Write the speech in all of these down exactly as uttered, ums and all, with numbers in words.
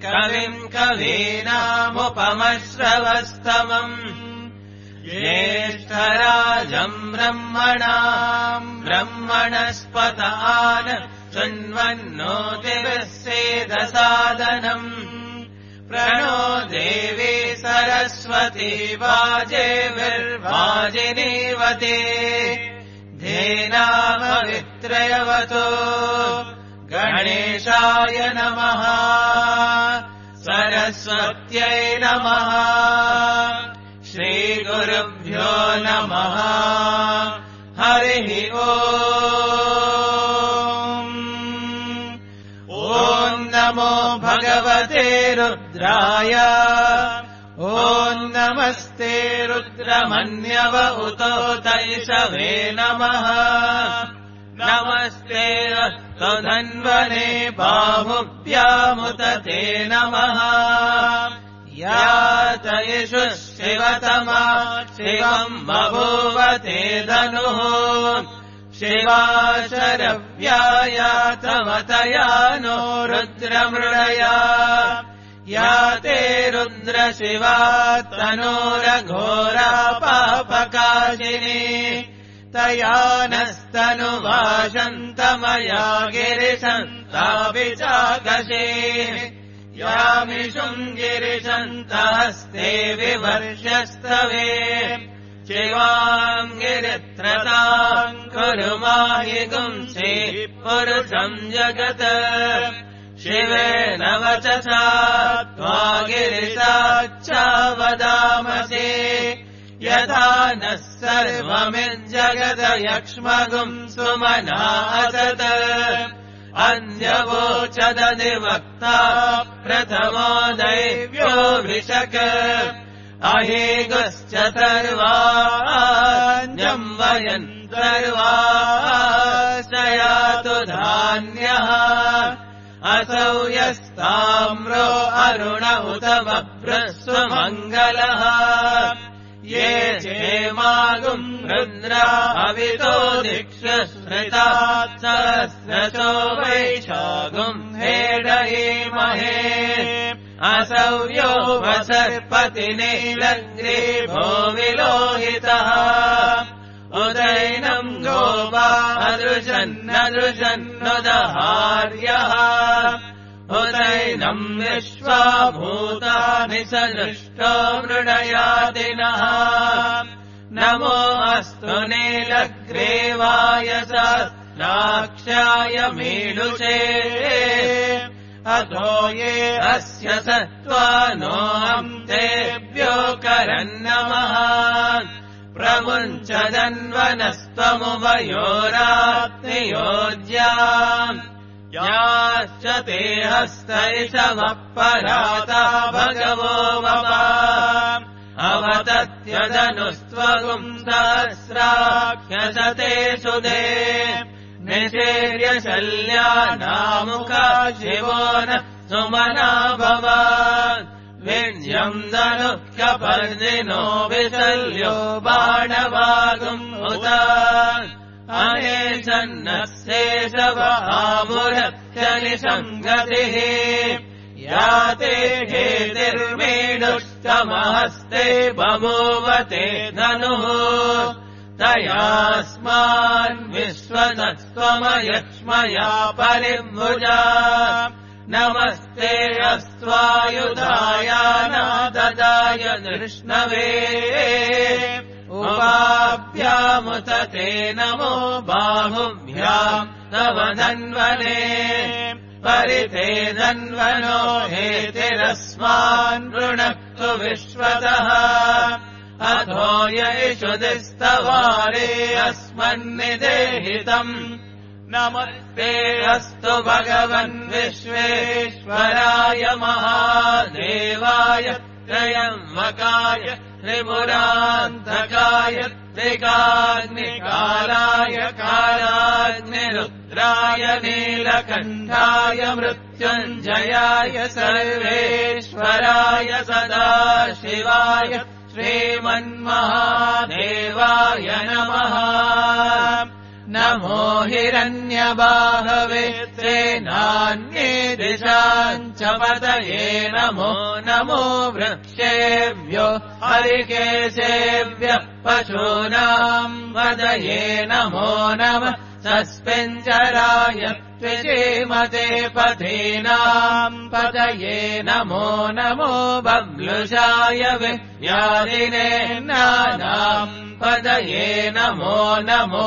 कविम् कवीनामुपमश्रवस्तमम् ज्येष्ठराजम् ब्रह्मणाम् ब्रह्मणस्पतान् शृण्वन्नोतिभिस्सेदसादनम् प्रणो देवी सरस्वती वाजेभिर्वाजिनीवते धेनामवित्रयवतो गणेशाय नमः सरस्वत्यै नमः श्रीगुरुभ्यो नमः हरिः ओम् ॐ नमो भगवते रुद्राय ॐ नमस्ते रुद्रमन्यव उतो तैषवे नमः नमस्ते अस्तुधन्वने बाहुभ्यामुत ते नमः या तयिषु शिवतमा शिवम् बभूव ते धनुः शिवा शरव्याया तवतया नो रुद्रमृडया या ते रुद्रशिवा तनोरघोरा पापकाशिनी तया नस्तनुभाषन्तमया गिरिशन्तापि चाकशे यामिषुम् गिरिशन्तहस्ते विवर्षस्तवे शिवाम् गिरित्रताम् कुरु माहि गुंसि पुरुषम् जगत् शिवेन वचसा त्वा गिरिशाच्चा वदामसे यथा नः सर्वमिज्जगदयक्ष्मगुम् सुमना असत् अन्यवोचदधिवक्ता प्रथमो दैव्यो वृषक अहेगश्च सर्वाण्यम् वयम् सर्वाश्रयातु धान्यः असौ यस्ताम्रो अरुण उत बभ्रस्वमङ्गलः ये चेमागुम् रुद्रा अवितो दिक्षश्रितात् सहस्रशो वैशागुम् हेडयेमहे असौ यो वसर्पतिनीलग्रीभो विलोहितः उदैनम् गोपा अदृशन्नदृशन्नुदहार्यः उदैनम् विश्वा भूतानि सदृष्टो मृडयादिनः नमो अस्तु नीलग्रीवाय सहस्राक्षाय मीडुषे अथो ये अस्य सत्त्वानो तेभ्यो करन्नमः प्रमुञ्चदन्वनस्त्वमुभयोरात्नियोज्याम् याश्च ते हस्तैषवः पराता भगवो मम अवतत्यदनुस्त्वगुम् सहस्राख्यसते सुधे निषेर्य शल्यानामुखा शिवो न सुमना भवान् विञ्जम् दनुह्यपर्दिनो विशल्यो बाणवागुम् उत अनेशन्नस्येषवामुरत्यनिसङ्गतिः या ते हेतिर्मीडुष्टमहस्ते बभूवते धनुः तयास्मान् विश्वतस्त्वमयक्ष्मया परिभुजा नमस्ते अस्त्वायुधाय नाददाय कृष्णवे उपाभ्यामुत ते नमो बाहुभ्याम् तव धन्वने परिते धन्वनो हेतिरस्मान् ऋणक्तु विश्वतः अधो येषु दिस्तवारे अस्मन्निदेहितम् नमस्ते अस्तु भगवन् विश्वेश्वराय महादेवाय त्रयम्बकाय त्रिपुरान्तकाय त्रिकाग्निकालाय कालाग्निरुद्राय नीलकण्ठाय मृत्युञ्जयाय सर्वेश्वराय सदाशिवाय श्रीमन्महादेवाय नमः नमो हिरण्यबाहवे सेनान्ये दिशाम् च पतये नमो नमो वृक्षेभ्यो हरिकेशेभ्यः पशूनाम् पतये नमो नमः सस्पेञ्जराय त्विजीमते पथीनाम् पतये नमो नमो बब्लुषाय विव्याधिने नानाम् पतये नमो नमो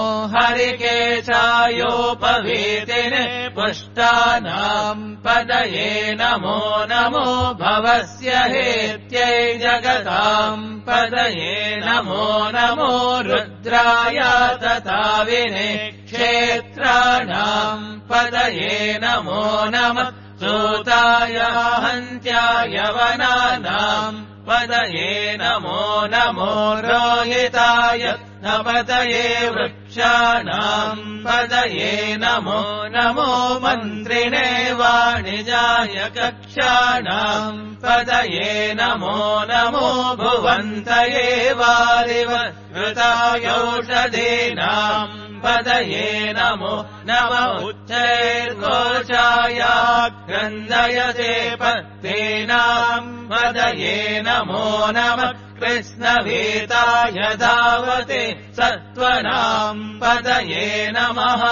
हरिकेशायोपवीतिने पुष्टानाम् पतये नमो नमो भवस्य हेत्यै जगताम् पतये नमो नमो रुद्राय तथा विने क्षेत्राणाम् पतये नमो नमः सूताय हन्त्याय वनानाम् पतये नमो नमो रोहिताय नपतये वृक्षाणाम् पतये नमो नमो मन्त्रिणे वाणिजाय कक्षाणाम् पतये नमो नमो भुवन्तये वारिव ऋतायौषधीनाम् पतये नमो नम उच्चैर्घोषाय क्रन्दयते पत्नीनाम् पतये नमो नमः कृष्णभीताय धावते सत्त्वनाम् पतये नमः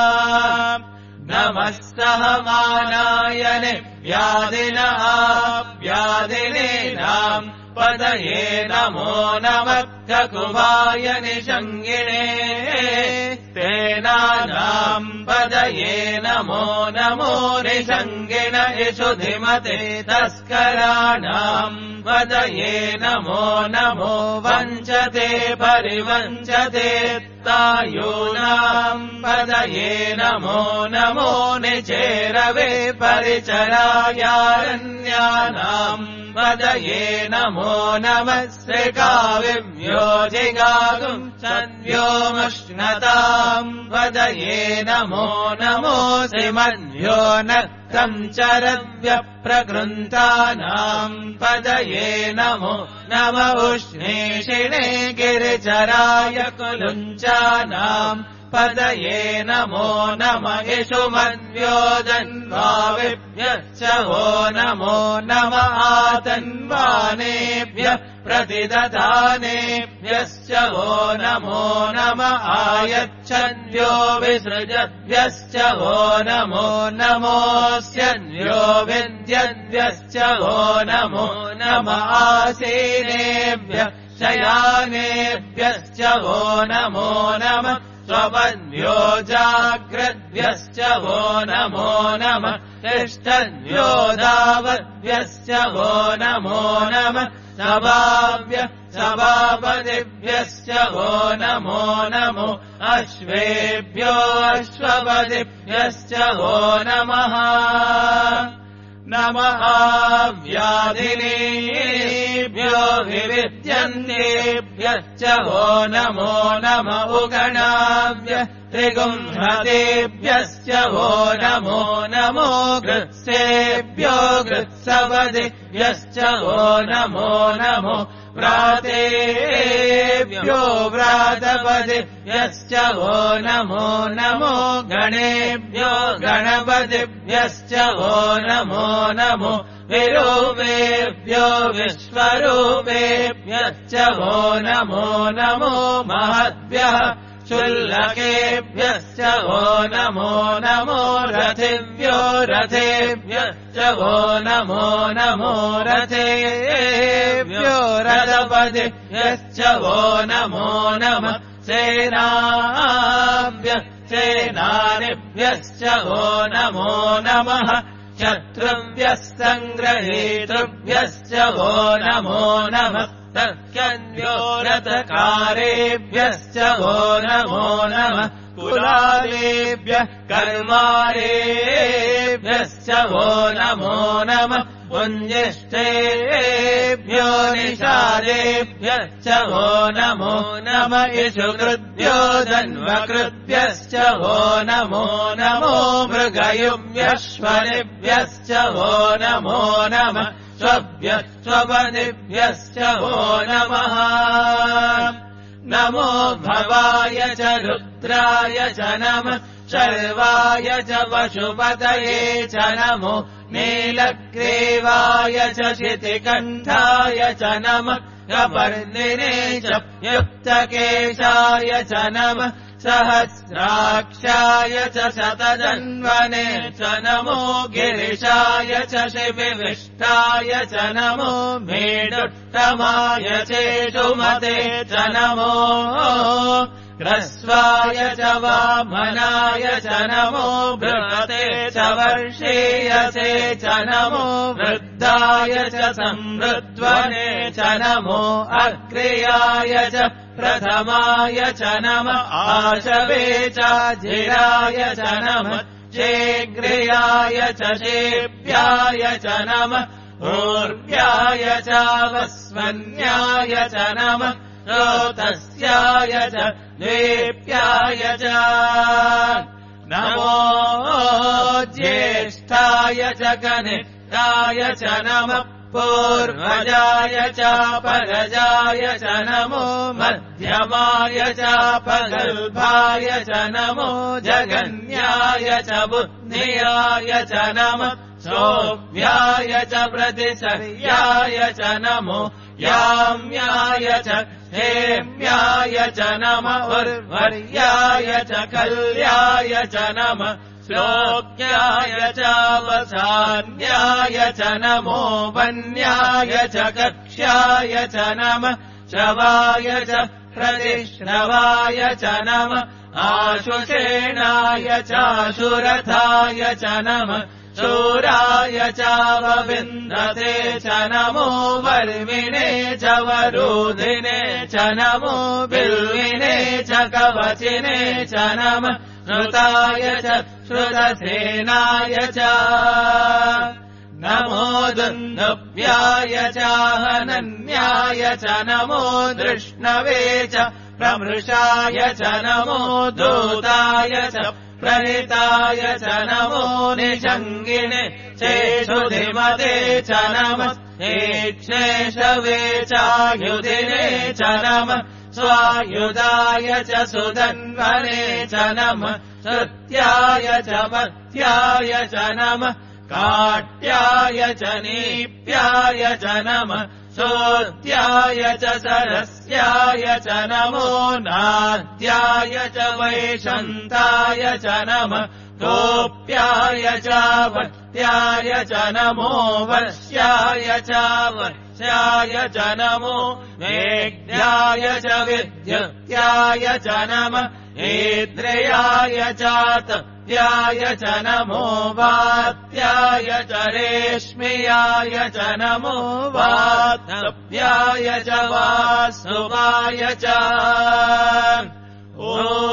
नमः सहमानायने व्याधिनः व्याधिनीनाम् पतये नमो नमः ककुभाय निषङ्गिणे तेनानाम् पतये नमो नमो निषङ्गिण इषुधिमते तस्कराणाम् पतये नमो नमो वञ्चते परिवञ्चते तायूनाम् पतये नमो नमो निचेरवे परिचरायारण्यानाम् पतये नमो नमः श्रीकाविव्योजिगागुम् सन्व्योमश्नताम् पतये नमो नमो श्रीमन्यो नक्तम् चरव्यप्रकृन्तानाम् पतये नमो नम उष्णीषिणे गिरिचराय कुलुञ्चानाम् पतये नमो नम इषुमन्योजन्वाविभ्यश्च वो नमो नम आतन्वानेभ्यः प्रतिदधानेभ्यश्च वो नमो नम आयच्छन्यो विसृजद्भ्यश्च वो नमो नमोऽस्यन्यो विद्यद्भ्यश्च वो नमो नम आसीनेभ्यः शयानेभ्यश्च वो नमो नमः स्वपन्यो जाग्रद्भ्यश्च वो नमो नमः तिष्ठन्यो धावद्भ्यश्च वो नमो नमः सभाव्य सभापतिभ्यश्च वो नमो नमो अश्वेभ्यो अश्वपतिभ्यश्च वो नमः नमः व्याधिनीभ्यो विविद्यन्तेभ्यश्च वो नमो नम उगणाभ्य त्रिगुंहतेभ्यश्च वो नमो नमो गृत्सेभ्यो गृत्सवदिभ्यश्च वो नमो नमो व्रातेभ्यो व्रातपदिभ्यश्च वो नमो नमो गणेभ्यो गणपतिभ्यश्च वो नमो नमो विरूपेभ्यो विश्वरूपेभ्यश्च वो नमो नमो महद्भ्यः शुल्लकेभ्यश्च वो नमो नमो रथिभ्यो रथेभ्यश्च वो नमो नमो रथेभ्यो रथपतिभ्यश्च वो नमो नमः सेनाभ्यः सेनानिभ्यश्च वो नमो नमः शत्रुभ्यः सङ्ग्रहीतृभ्यश्च वो नमो नमः तर्क्यन्यो रथकारेभ्यश्च वो नमो नमः कुलालेभ्यः कर्मारेभ्यश्च वो नमो नमः पुञ्जिष्ठेभ्यो निषादेभ्यश्च वो नमो नम इषुकृद्भ्यो धन्वकृद्भ्यश्च वो नमो नमो मृगयुभ्यश्वरेभ्यश्च वो नमो नमः स्वभ्यः स्वपदिभ्यश्च वो नमः नमो भवाय च रुद्राय च नमः शर्वाय च पशुपतये च नमो नीलग्रीवाय च शितिकण्ठाय च नमः कपर्दिने च युक्तकेशाय च नमः सहस्राक्षाय च शतजन्वने च नमो गिरिशाय च शिविविष्टाय च नमो मेडुत्तमाय चेषुमते च नमो ह्रस्वाय च वामनाय च नमो बृहते च वर्षीयसे च नमो वृद्धाय च संवृद्ध्वने च नमो अग्र्याय च प्रथमाय च नमः आशवे च जिराय च नमः चेग्र्याय च शेप्याय च नमः ऊर्व्याय च वस्वन्याय च नमः रोतस्याय च द्वेप्याय च नमो ज्येष्ठाय च कनिष्ठाय च नमः पूर्वजाय च परजाय च नमो मध्यमाय च पगल्भाय च नमो जगन्याय च बुद्धियाय च नमः सौम्याय च प्रतिसर्याय च नमो याम्याय च हेम्याय च नमः उर्वर्याय च कल्याय च नमः श्लोक्याय च वसान्याय च नमो वन्याय च कक्ष्याय च नमः श्रवाय च प्रतिश्रवाय च नमः आशुषेणाय चाशुरथाय च नमः शूराय च वविन्दते च नमो वर्मिणे च वरोधिने च नमो बिल्विने च कवचिने च नमः श्रुताय च श्रुतसेनाय च नमो दुन्दुभ्याय च हनन्याय च नमो दृष्णवे च प्रमृषाय च नमो दूताय च प्रणिताय च नमो निषङ्गिने चेषुधिमते च नमः हेक्षेषवे चायुधिने च नमः स्वायुधाय च सुधन्वने च नमः श्रुत्याय च पथ्याय च नमः काट्याय च नीप्याय च नमः सोत्याय च सरस्याय च नमो नाद्याय च वैशन्ताय च नमः गोप्याय च वत्याय च नमो वश्याय च वश्याय च नमो वेद्याय च विद्युत्याय च नमः ऐन्द्रियाय च तप्याय च नमो वात्याय च रेश्म्याय च नमो वातप्याय च वासुवाय च ॐ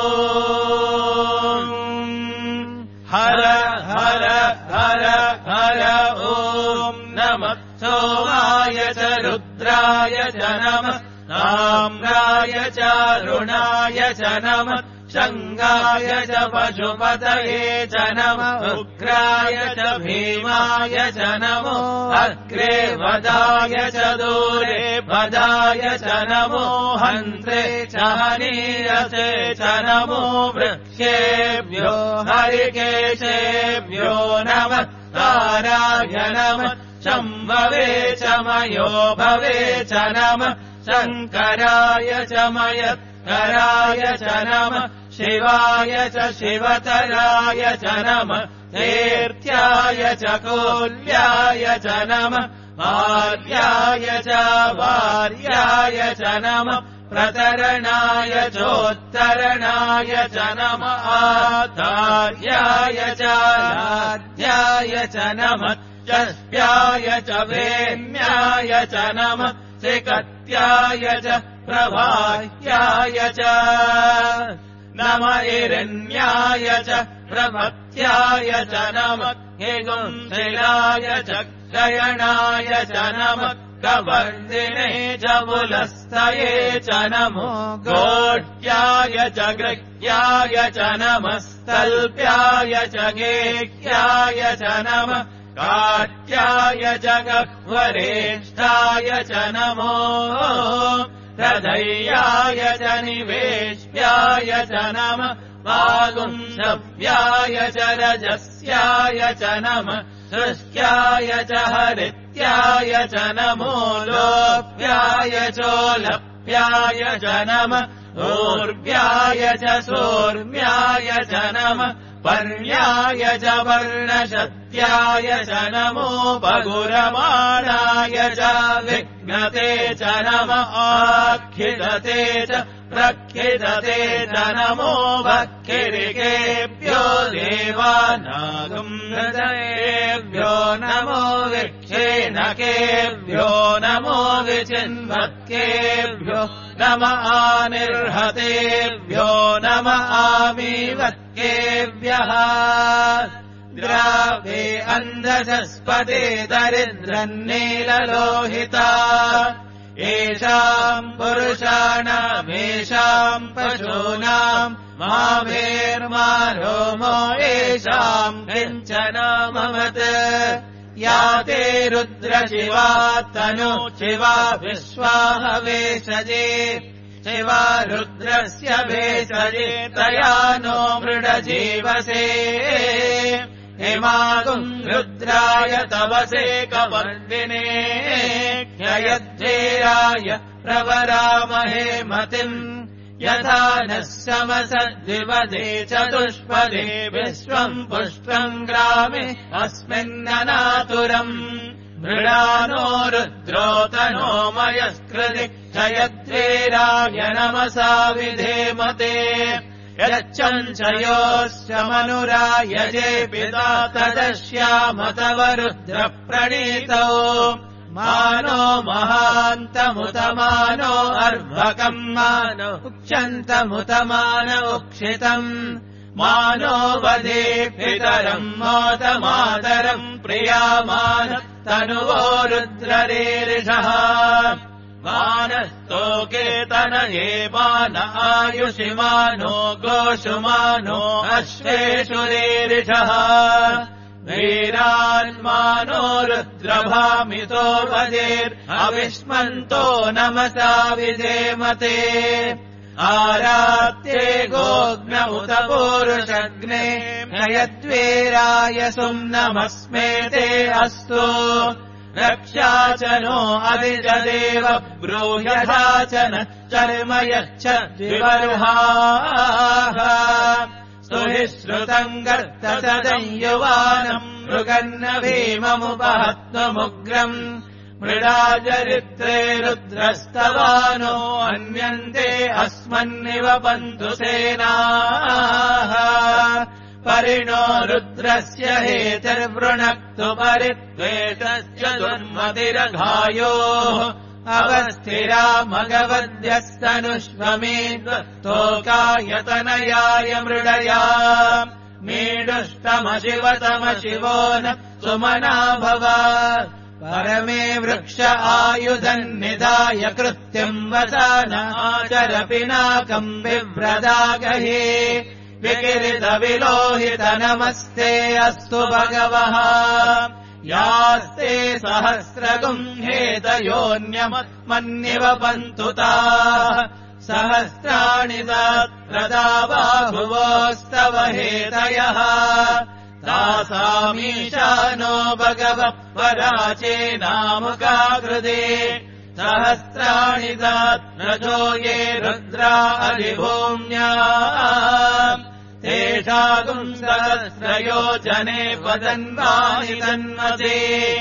हर हर हर हर ॐ नमः सोमाय च रुद्राय च नमः ताम्राय च रुणाय च नमः शङ्गाय च पशुपतये च नमः उग्राय च भीमाय च नमो अग्रे वदाय च दूरे वदाय च नमो हन्त्रे च हनीरसे च नमो वृक्षेभ्यो हरिकेशेभ्यो नमः ताराय नमः शम्भवे च मयो भवे च नमः शङ्कराय च मयत्कराय च नमः शिवाय च शिवतराय च नमः तीर्थ्याय च कोल्याय च नमः भार्याय च भार्याय च नमः प्रतरणाय चोत्तरणाय च नमः आधार्याय च लाध्याय च नमः चष्प्याय च वेम्याय च नमः त्रिकत्याय च प्रभाह्याय च नम हिरण्याय च प्रभत्याय च नमः हेगुंशिलाय च शयनाय च नमः कवर्दिने च पुलस्तये च नमो गोष्ट्याय च गृह्याय च नमः स्तल्प्याय च गेह्याय च नमः काट्याय च गह्वरेष्ठाय च नमो रजय्याय च निवेश्याय च नमः वागुंसव्याय च रजस्याय च नमः सृष्ट्याय च हरित्याय च नमो लोप्याय चोलप्याय च नमः ऊर्व्याय च सोर्म्याय च नमः पर्ण्याय च वर्णशत्याय च नमोपगुरमाणाय च विघ्नते च नमः आख्यिदते च प्रख्यिदते च नमो भक्तिरिकेभ्यो देवानागम् हृदयेभ्यो नमो विक्षेणकेभ्यो नमो विचिन्वत्केभ्यो नम आनिर्हतेभ्यो नम आमीवत्केभ्यः द्रावे अन्धसस्पदे दरिद्रन्नीललोहिता येषाम् पुरुषाणामेषाम् पशूनाम् माभेर्मारोमो येषाम् किञ्चनामवत् या ते रुद्रशिवा तनु शिवा विश्वाह वेशजे शिवा रुद्रस्य वेशजे तया नो मृडजीवसे हेमागुम् रुद्राय तवसे कवर्दिने ह्ययद्धेराय प्रवरामहे मतिम् यथा नः समसद्विवदे चतुष्पदे विश्वम् पुष्पम् ग्रामे अस्मिन्ननातुरम् मृडानो रुद्रोतनो मयस्कृति जयद्वेराय नमसा विधेमते यच्चञ्चयोश्च मनुरायजे पिता तदश्याम तव रुद्रप्रणीतौ मानो महान्तमुतमानो अर्भकम् मानो उक्षन्तमुतमान उक्षितम् मानो वदे पितरम् मोदमातरम् प्रियामान तनुवो रुद्ररीरिषः मानस्तोके तनये मान आयुषि मानो गोषु मानो अश्वेषु रीरिषः वीरान्मानो रुद्रभामितो वदेर् अविष्मन्तो नमसा विधेमते आरात्ये गोग्न उत पूरुषग्ने हयद्वेराय सुम्नमस्मेते अस्तु रक्षा च नो अधिजदेव ब्रूह्यथा च न चर्म यच्छ द्विबर्हाः स्तुहि श्रुतम् गर्त च दंयुवानम् मृगन्न भीममुपहत्वमुग्रम् मृडाचरित्रे रुद्रस्तवानो अन्यन्ते अस्मन्निव पन्तु सेनाः परिणो रुद्रस्य हेतिर्वृणक्तु परिद्वेषश्च दुर्मतिरघायोः अवस्थिरा मगवद्यस्तनुष्वमेत्वतोकायतनयाय मृडया मीडुष्टमशिवतमशिवो न सुमना भव परमे वृक्ष आयुधन्निधाय कृत्यम् वसन आचर पिनाकम् बिभ्रदागहे विकिरितविलोहित नमस्ते अस्तु भगवः यास्ते सहस्रगुम् हेतयोऽन्यमन्निव पन्तुताः सहस्राणि तत्रदा बाहुवोस्तव हेतयः तासामीशानो भगवः पराचेनामुकाकृते सहस्राणि तत्रजो ये रुद्रा अधिभूम्या तेषागुम् सहस्रयोजने पतन्वानि तन्मते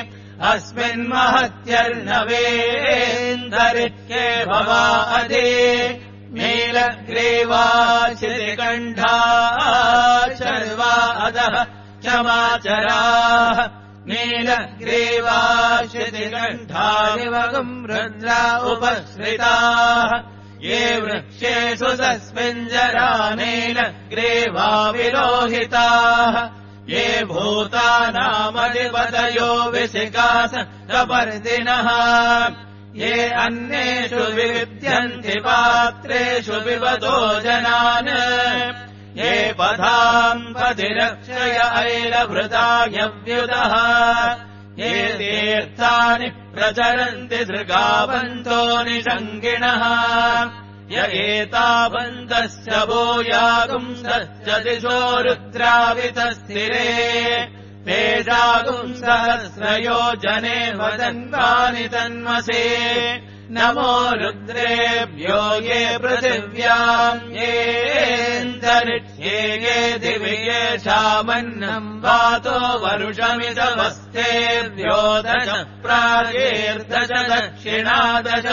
अस्मिन्महत्यर्णवेन्दरिक्ये भवा अदे नीलग्रीवा शितिकण्ठा शर्वा अधः क्षमाचराः नीलग्रीवा शितिकण्ठानिवगुम् रुद्रा उपश्रिताः ये वृक्षेषु तस्मिञ्जरा नीलग्रीवा विलोहिताः ये भूतानामधिपतयो विशिखास कपर्दिनः ये अन्येषु विविद्यन्ति पात्रेषु पिबतो जनान् ये पथाम् पतिरक्षय ऐलभृतायव्युतः ये तीर्थानि प्रचरन्ति दृगावन्तो निषङ्गिणः य एतावन्तस्य भूयागुंसश्च दिशो रुद्रावितस्थिरे तेषागुम् सहस्रयोजने वदन्वानि तन्मसे नमो रुद्रेभ्यो ये पृथिव्याम् येऽन्तरिक्ष्ये ये दिवि येषामन्नम् वातो वरुषमिदवस्तेभ्यो दश प्रागेर्दश दक्षिणादश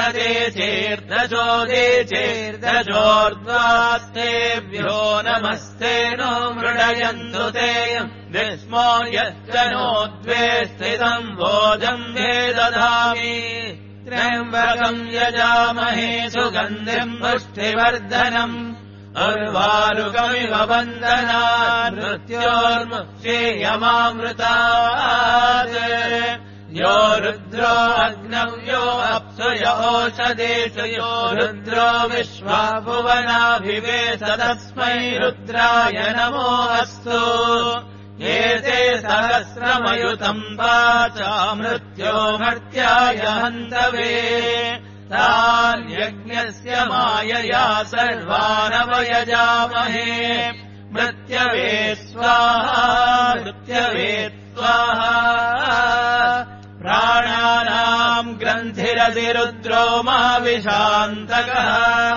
प्रदेशेर्दशोदेशेर्दशोर्ध्वास्तेभ्यो नमस्ते नो मृडयन्तु तेयम् विस्मो यश्च नो द्वे स्थितम् भोजम् वेदधामि त्र्यम्बकम् यजामहे सुगन्धिम् पुष्टिवर्धनम् उर्वारुकमिव बन्धनान् मृत्योर्मुक्षेयमामृतात् यो रुद्रो अग्नौ यो अप्सु यो ओषधेषु यो रुद्रो विश्वा भुवनाभिवेश तस्मै रुद्राय नमो अस्तु एते सहस्रमयुतम् वाचा मृत्यो मर्त्याय हन्तवे तान्यज्ञस्य मायया सर्वानवयजामहे मृत्यवे स्वाहा मृत्यवे स्वाहा प्राणानाम् ग्रन्थिरधिरुद्रो मा विशान्तकः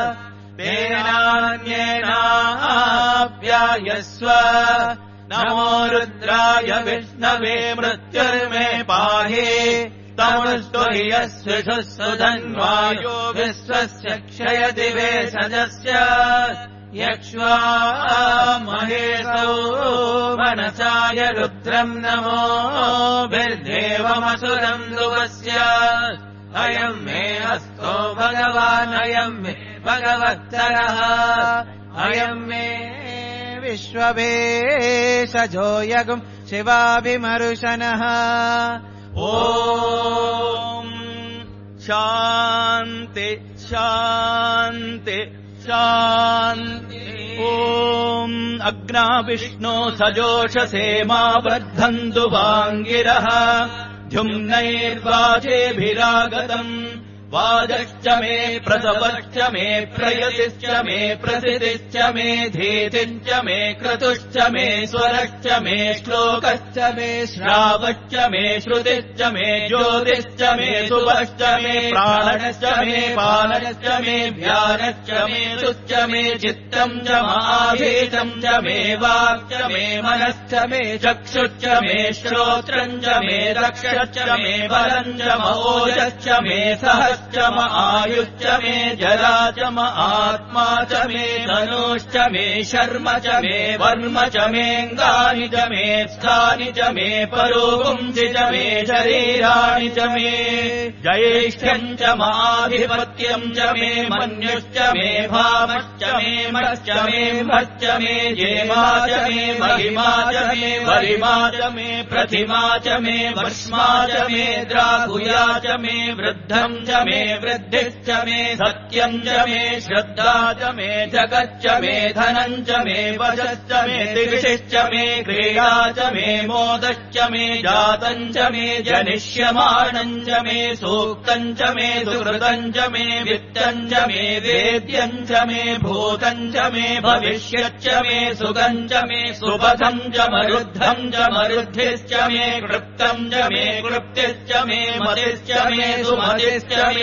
तेनान्येनाप्यायस्व नमो रुद्राय विष्णवे मृत्युर्मे पाहि तमुष्टु हि यस्विषुः सुधन्वायो विश्वस्य क्षयति वेशजस्य यक्ष्वा महेशौ मनसाय रुद्रम् नमो भिर्देवमसुरम् दुवस्य अयम् मे हस्तो भगवान् अयम् मे भगवत्तरः अयम् मे विश्ववेशजो यगुम् शिवाभिमरुशनः ॐ शान्ति शान्ति शान्ति ॐ अग्ना विष्णो सजोषसे मा वर्धन्तु वाङ्गिरः द्युम्नैर्वाजेभिरागतम् वाजश्च मे प्रसवश्च मे प्रयतिश्च मे प्रसिद्धिश्च मे धीतिश्च मे क्रतुश्च मे स्वरश्च मे श्लोकश्च मे श्रावश्च मे श्रुतिश्च मे ज्योतिश्च मे शुभश्च मे प्राणश्च मे पानश्च मे व्यानश्च मे सुश्च मे चित्तम् च माधीतम् च मे वाक्च मे मनश्च मे चक्षुश्च मे श्रोत्रम् च मे रक्षश्च मे बलम् च मओजश्च मे सहश्च म आयुश्च मे जरा च म आत्मा च मे धनुश्च मे शर्म च मे वर्म च मेऽङ्गानि च मे स्थानि च मे परोपुंसि च मे शरीराणि च मे ज्येष्ठ्यम् च माधिपत्यम् च मे मन्युश्च मे भामश्च मे मश्च मे मश्च मे जेमा च मे महिमा च मे वरिमा च मे प्रतिमा च मे वर्ष्मा च मे द्रागुया च मे वृद्धम् च मे वृद्धिश्च मे सत्यम् च मे श्रद्धा च मे जगच्च मे धनम् च मे वशश्च मे दिविषिश्च मे क्रिया च मे मोदश्च मे जातम् च मे जनिष्यमाणम् च मे सूक्तम् च मे सुकृतम् च मे वित्तम् च मे वेद्यम् च मे भूतम् च मे भविष्यच्च मे सुगम् च मे सुपथम् च मरुद्धम् च मरुद्धिश्च मे कृप्तम् च मे कृप्तिश्च मे मतिश्च मे सुमतिश्च मे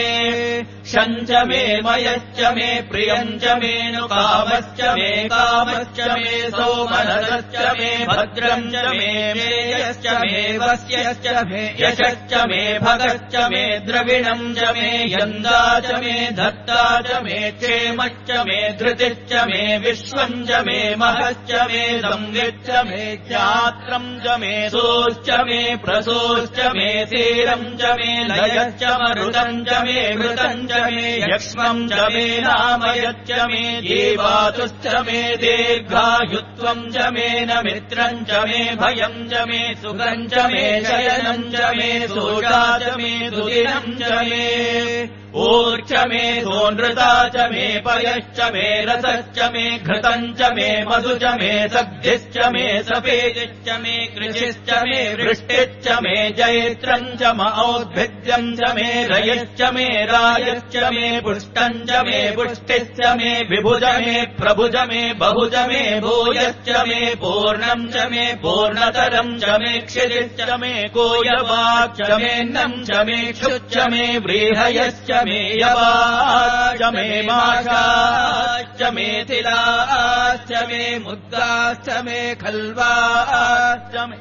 शञ्च मे मयश्च मे प्रियम् च मे नुकामश्च मे कामश्च मे सोमनसश्च मे भद्रम् च मे मेयश्च मे वस्यश्च मे यशश्च मे भगश्च मे द्रविणम् च मे यन्दा च मे धत्ता च मे क्षेमश्च मे धृतिश्च मे विश्वम् च मे महश्च मे संविच्च मे ज्ञात्रम् च मे सोश्च मे प्रसोश्च मे तीरम् च मे लयश्च मरुतम् च मे मृतम् च मे यक्ष्मम् च मे नामयच्च मे जीवातुश्च मे दीर्घायुत्वम् च मे न मित्रम् च मे भयम् च मे सुखम् च मे शयनम् च मे सोषा च मे दुदिनम् च मे ऊर्च मे सोनृता च मे पयश्च मे रसश्च मे घृतम् च मे मधु च मे सग्धिश्च मे सपेजिश्च मे कृषिश्च मे वृष्टिश्च मे जैत्रम् च म औद्भिद्यम् च मे रयश्च मे रायश्च मे पुष्टम् च मे पुष्टिश्च मे विभुज मे प्रभुज मे बहुज मे भूयश्च मे पूर्णम् च मे पूर्णतरम् च मे क्षितिश्च मे कोयवाक् च मे नम् च मे क्षुच्च मे व्रीहयश्च मे यवाश्च मे माषाश्च मे तिलाश्च मे मुद्गाश्च मे खल्वाश्च मे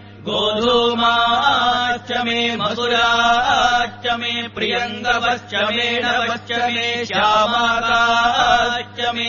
गोधूमाश्च मे मधुराश्च मे प्रियङ्गवश्च मे नवश्च मे श्यामाकाश्च मे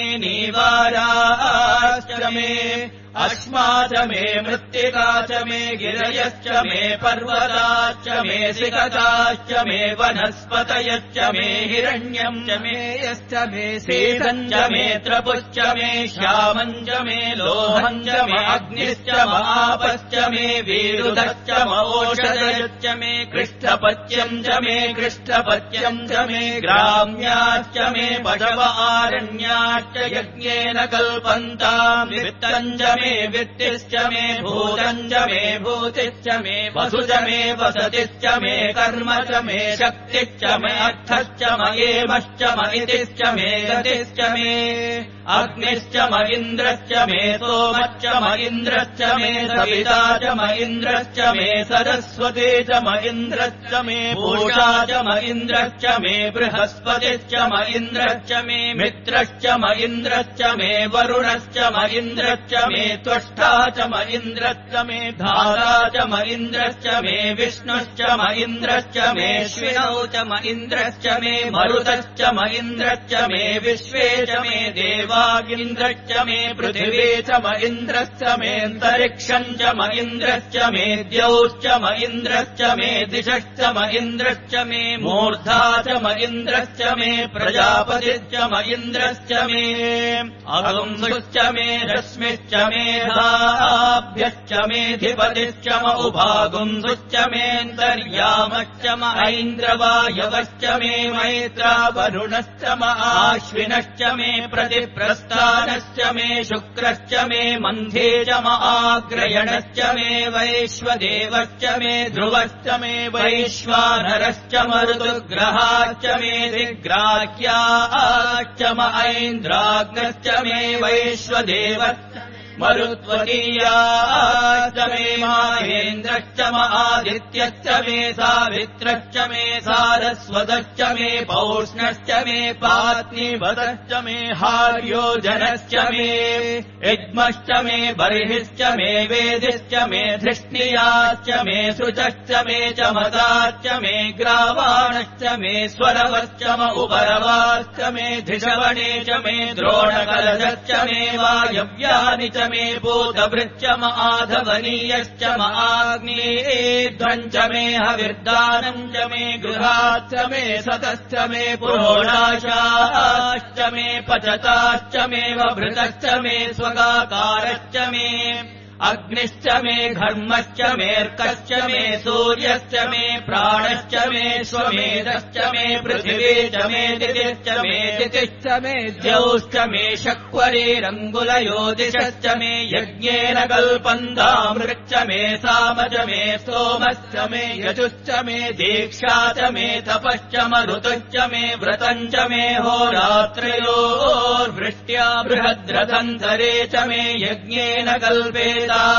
नीवाराश्च मे अश्मा च मे मृत्तिका च मे गिरयश्च मे पर्वताश्च मे सिकताश्च मे वनस्पतयश्च मे हिरण्यम् च मे यश्च मे शेषम् च मे त्रपुश्च मे श्यामम् च मे लोहम् च मे अग्निश्च मापश्च मे वीरुधश्च मोषधयश्च मे कृष्णपत्यम् च मे कृष्णपत्यम् च मे ग्राम्याश्च मे पशव आरण्याश्च यज्ञेन कल्पन्ताम् वित्तम् च मे वित्तिश्च मे भूतम् च मे भूतिश्च मे वसुज मे वसतिश्च मे कर्म च मे शक्तिश्च मे अर्थश्च मयेमश्च मयितिश्च मे गतिश्च मे अग्निश्च म इन्द्रश्च मे सोमश्च म इन्द्रश्च मे सविता च म इन्द्रश्च मे सरस्वती च म इन्द्रश्च मे पूषा च म इन्द्रश्च मे बृहस्पतिश्च म इन्द्रश्च मे मित्रश्च म इन्द्रश्च मे वरुणश्च म इन्द्रश्च मे त्वष्टा च म इन्द्रश्च मे धारा च म इन्द्रश्च मे विष्णुश्च म इन्द्रश्च मे श्विनौ च म इन्द्रश्च मे मरुतश्च म इन्द्रश्च मे विश्वे च मे देवागिन्द्रश्च मे पृथिवी च म इन्द्रश्च मेऽन्तरिक्षम् च म इन्द्रश्च मे द्यौश्च म इन्द्रश्च मे दिशश्च म इन्द्रश्च मे मूर्धा च म इन्द्रश्च मे प्रजापतिश्च म इन्द्रश्च मे अगुंसुश्च मे रश्मिश्च मेधाभ्यश्च मेधिपतिश्च म उभागुंसुश्च मेऽन्तर्यामश्च म ऐन्द्रवायवश्च मे मैत्रा वरुणश्च म आश्विनश्च मे प्रतिप्रस्थानश्च मे शुक्रश्च मे मन्ध्ये च म आग्रयणश्च मे वैश्वदेवश्च मे ध्रुवश्च मे वैश्वानरश्च मरुतुग्रहाश्च मे दिग्राह्याश्च म ऐन्द्राग्नश्च मे वैश्वदेवश्च मरुत्वतीयाश्च मे माहेन्द्रश्च म आदित्यश्च मे सावित्रश्च मे सारस्वतश्च मे पौष्णश्च मे पात्नीवतश्च मे हार्योजनश्च मे यज्मश्च मे बर्हिश्च मे वेदिश्च मे धृष्णियाश्च मे सृजश्च मे चमताश्च मे ग्रावाणश्च मे स्वरवश्च म उपरवाश्च मे धिषवणे च मे द्रोणकलशश्च मे वायव्यानि च मे भूतभृच्च म आधवनीयश्च म आग्नेध्वम् च मे हविर्दानम् च मे गृहाश्च मे सतश्च मे पुरोणाशाश्च मे पचताश्च मे वभृतश्च मे स्वगाकारश्च मे अग्निश्च मे घर्मश्च मेऽर्कश्च मे सूर्यश्च मे प्राणश्च मे स्वमेधश्च मे पृथिवी च मे दितिश्च मे दितिश्च मे द्यौश्च मे शक्वरीरङ्गुलयोदिशश्च मे यज्ञेन कल्पन्तामृच्च मे साम च मे सोमश्च मे यजुश्च मे दीक्षा च मे तपश्च मरुतश्च मे व्रतम् च मे होरात्रयोर्वृष्ट्या बृहद्रथन्तरे च मे यज्ञेन कल्पेत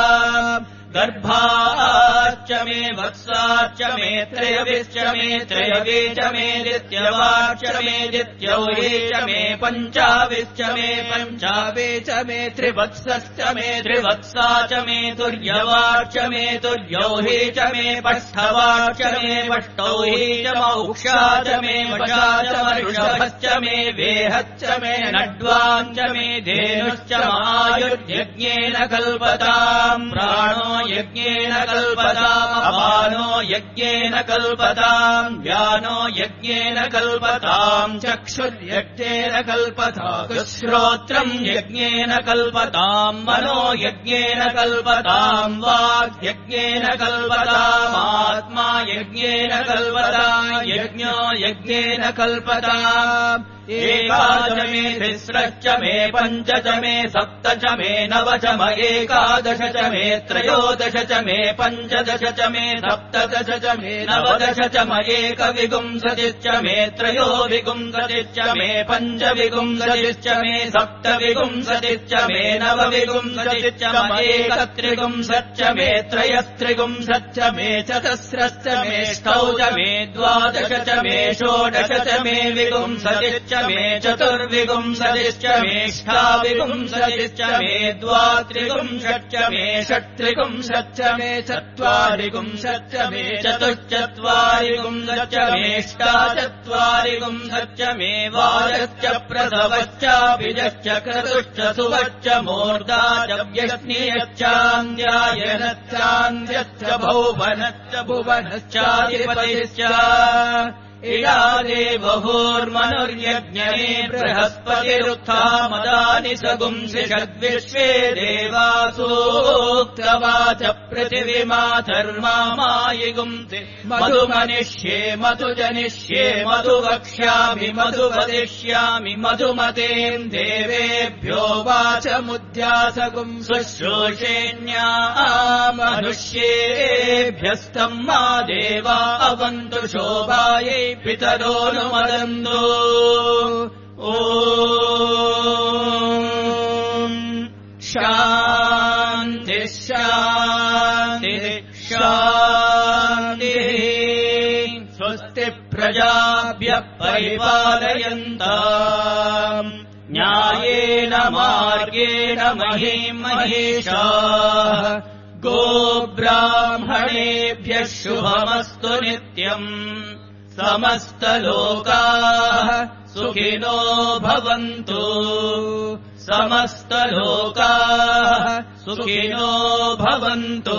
गर्भाश्च मे वत्साश्च मे त्रयविश्च मे त्रयवे च मे दित्यवाश्च मे दित्यौहे च मे पञ्चाविश्च मे पञ्चावे च मे त्रिवत्सश्च मे त्रिवत्सा च मे तुर्यवाश्च मे तुर्यौहे च मे पष्ठवाश्च मे पष्टौहे च मौक्षा च मे वशा च वृषभश्च मे वेहश्च मे नड्वाञ्च मे धेनुश्च मायुर्यज्ञेन कल्पताम् प्राणो यज्ञेन कल्पताम् अपानो यज्ञेन कल्पताम् व्यानो यज्ञेन कल्पताम् चक्षुर्यज्ञेन कल्पताम् श्रोत्रम् यज्ञेन कल्पताम् मनो यज्ञेन कल्पताम् वाक् यज्ञेन कल्पताम् आत्मा यज्ञेन कल्पताम् यज्ञो यज्ञेन कल्पता एकादश मे तिस्रश्च मे पञ्च च मे सप्त च मे नव च म एकादश च मे त्रयोदश च मे पञ्चदश च मे सप्तदश च मे नवदश च म एकविंशतिश्च मे त्रयोविंशतिश्च मे पञ्चविंशतिश्च मे सप्तविंशतिश्च मे नवविंशतिश्च म एकत्रिंशच्च मे त्रयस्त्रिंशच्च मे चतस्रश्च मे ष्टौ च मे द्वादश च मे षोडश च मे विंशतिश्च मे चतुर्विंशतिश्च मे ष्टाविंशतिश्च मे द्वात्रिंशच्च मे षट्त्रिंशच्च मे चत्वारिंशच्च मे चतुश्चत्वारिंशच्च मे ष्टाचत्वारिंशच्च मे वारश्च प्रसवश्चाभिजश्च क्रतुश्च सुवश्च मूर्धा च व्यश्नियश्चान्द्यायनश्चान्द्यश्च भौवनश्च भुवनश्चाधिपतिश्च इडादे बहूर्मनुर्यज्ञे बृहस्पतिरुत्था मदानि सगुंसि षड्विश्वे देवासूक्तवाच पृथिवीमाधर्मामायिगुंसि मधुमनिष्ये मधुजनिष्ये मधुवक्ष्यामि मधुवदिष्यामि मधुमतेम् देवेभ्यो वाचमुद्यासगुं शुश्रूषेण्या मनुष्येभ्यस्तम् मा देवा अवन्तु शोभायै पितरोऽनुमदन्तु ॐ शान्ति शान्ति शान्तिः स्वस्ति प्रजाभ्यः परिपालयन्ताम् न्यायेन मार्गेण महीम् महिषाः गोब्राह्मणेभ्यः शुभमस्तु नित्यम् समस्तलोकाः सुखिनो भवन्तु समस्तलोकाः सुखिनो भवन्तु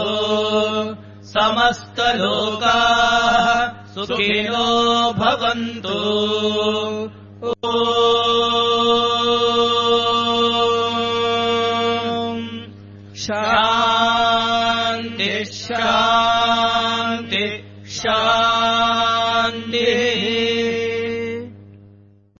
समस्तलोकाः सुखिनो भवन्तु ॐ शान्ति शान्ति शान्तिः